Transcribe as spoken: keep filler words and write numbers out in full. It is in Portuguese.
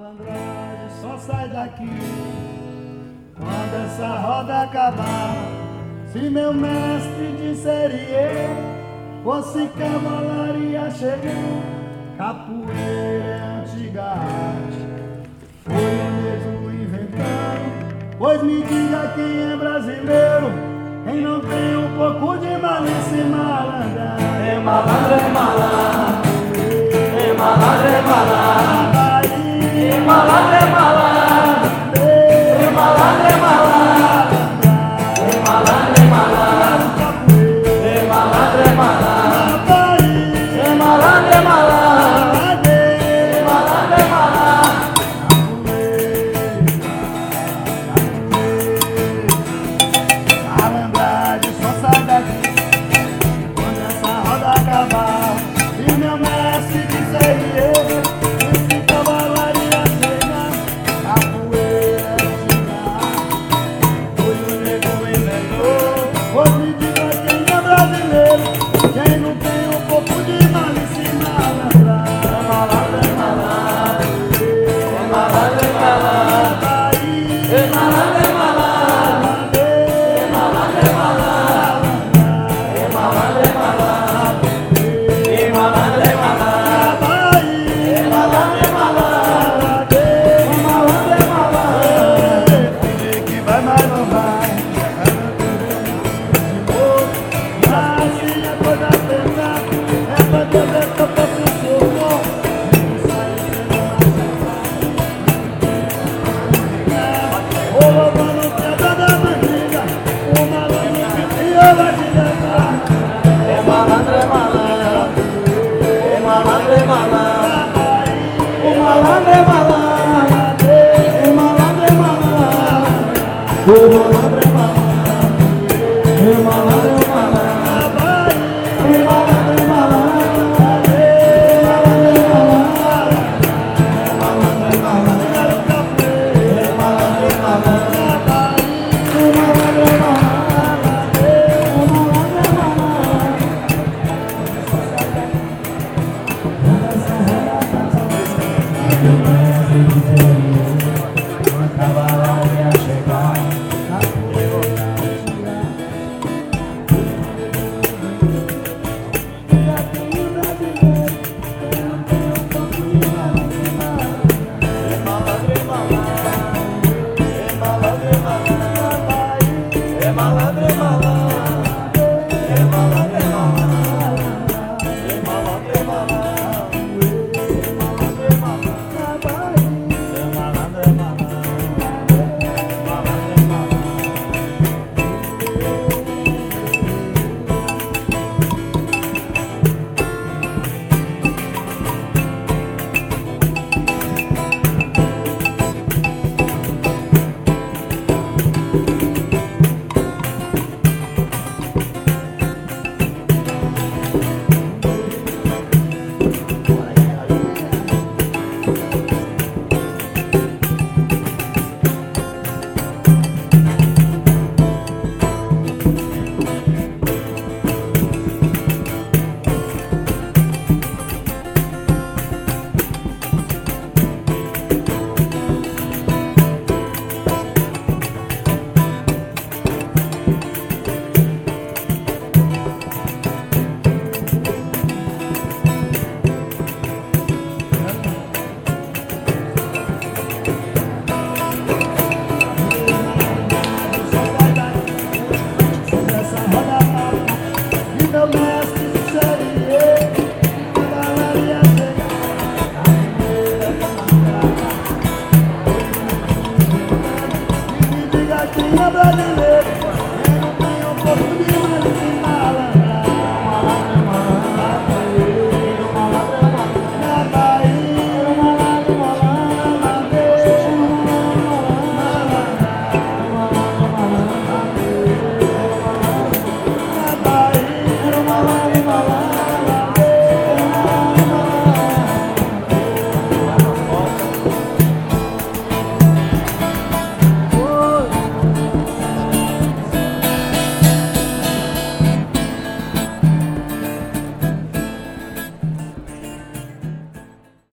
Malandragem só sai daqui quando essa roda acabar. Se meu mestre de serie fosse cavalaria chegar, capoeira é antiga arte, foi o mesmo inventando. Pois me diga quem é brasileiro, quem não tem um pouco de malícia e malandragem. É malandro, é malandro, é malandro, é malandro, é malandro, é malandro, é malandro, é malandro, é malandro, é malandro, é malandro, é malandro, é malandro, é malandro, é malandro, é malandro. Malandragem só sai daqui quando essa roda acabar. E meu mestre de serie, esse cavalaria chegar, capoeira antiga, foi o nego inventou. Pois me diga quem é brasileiro, quem não tem um pouco de malícia e malandragem. É malandro, é malandro, é malandro, é malandro, é malandro, é malandro, é malandro, é malandro, é malandro, é malandro, é malandro, é malandro, é malandro, é malandro, é malandro, é malandro. Finge que vai, mas não vai. Assim é coisa pesada, é pra dizer que eu posso socorro. Ô roubando pedra da mangueira, o malandro que criou vai te levar. É malandro, é malandro, é malandro, é malandro, o malandro é malandro, é malandro, é malandro, o malandro é malandro, é malandro, é malandro, é malandro, é malandro, é malandro, é malandro, é malandro, é malandro, é malandro, é malandro. E meu mestre de serie, cavalaria